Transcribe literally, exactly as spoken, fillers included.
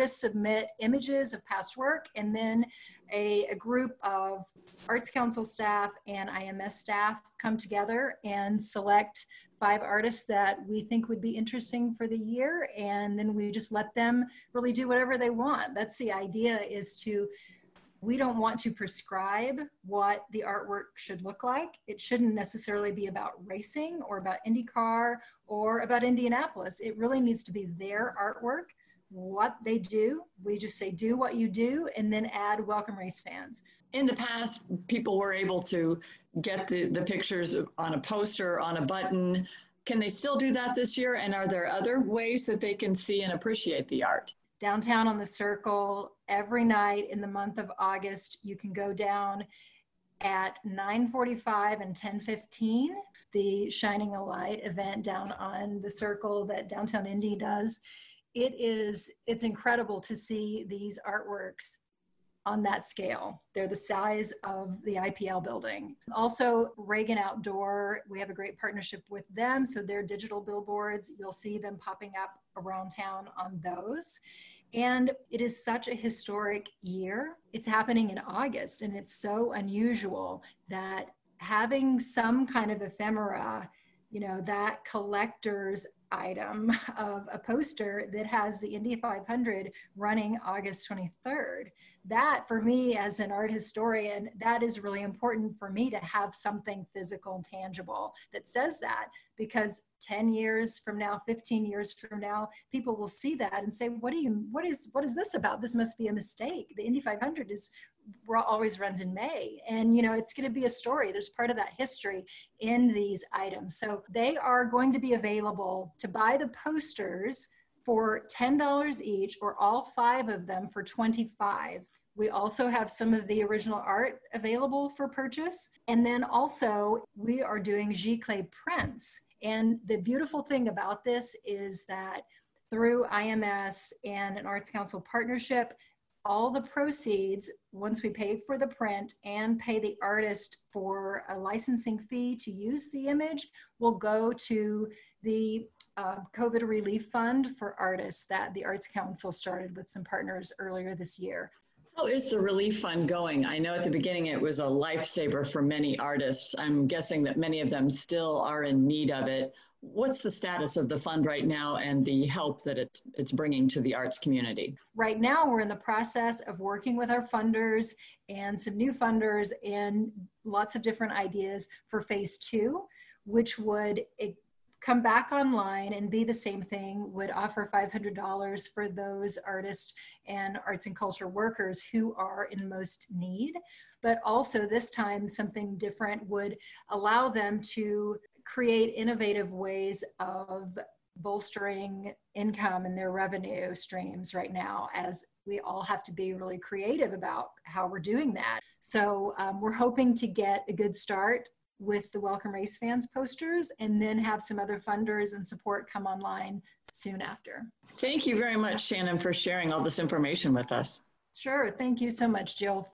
artists submit images of past work, and then a, a group of Arts Council staff and I M S staff come together and select five artists that we think would be interesting for the year, and then we just let them really do whatever they want. That's the idea, is to, we don't want to prescribe what the artwork should look like. It shouldn't necessarily be about racing or about IndyCar or about Indianapolis. It really needs to be their artwork, what they do. We just say, do what you do, and then add welcome race fans. In the past, people were able to get the, the pictures on a poster, on a button. Can they still do that this year? And are there other ways that they can see and appreciate the art? Downtown on the Circle, every night in the month of August, you can go down at nine forty-five and ten fifteen, the Shining a Light event down on the Circle that Downtown Indy does. It is, it's incredible to see these artworks on that scale. They're the size of the I P L building. Also, Reagan Outdoor, we have a great partnership with them. So their digital billboards, you'll see them popping up around town on those. And it is such a historic year. It's happening in August, and it's so unusual that having some kind of ephemera, you know, that collector's item of a poster that has the Indy five hundred running August twenty-third. That, for me as an art historian, that is really important for me to have something physical and tangible that says that, because ten years from now, fifteen years from now, people will see that and say, what do you, what is, what is this about? This must be a mistake. The Indy five hundred is always runs in May. And, you know, it's going to be a story. There's part of that history in these items. So they are going to be available to buy the posters for ten dollars each, or all five of them for twenty-five dollars. We also have some of the original art available for purchase. And then also we are doing giclée prints. And the beautiful thing about this is that through I M S and an Arts Council partnership, all the proceeds, once we pay for the print and pay the artist for a licensing fee to use the image, will go to the uh, COVID Relief Fund for artists that the Arts Council started with some partners earlier this year. How is the relief fund going? I know at the beginning it was a lifesaver for many artists. I'm guessing that many of them still are in need of it. What's the status of the fund right now and the help that it's, it's bringing to the arts community? Right now, we're in the process of working with our funders and some new funders and lots of different ideas for phase two, which would come back online and be the same thing, would offer five hundred dollars for those artists and arts and culture workers who are in most need. But also this time, something different would allow them to create innovative ways of bolstering income and their revenue streams right now, as we all have to be really creative about how we're doing that. So um, we're hoping to get a good start with the Welcome Race Fans posters, and then have some other funders and support come online soon after. Thank you very much, Shannon, for sharing all this information with us. Sure. Thank you so much, Jill.